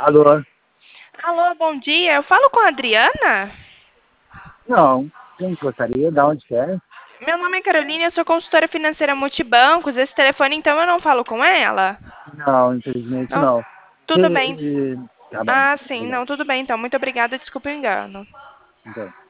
Alô? Alô, bom dia. Eu falo com a Adriana? Não. Quem gostaria? Da onde que é? Meu nome é Carolina, eu sou consultora financeira multibancos. Esse telefone, então, eu não falo com ela? Não, infelizmente Não. não. Tudo bem. Tá bom. Ah, sim. Obrigado. Não, tudo bem, então. Muito obrigada. Desculpa o engano. Então.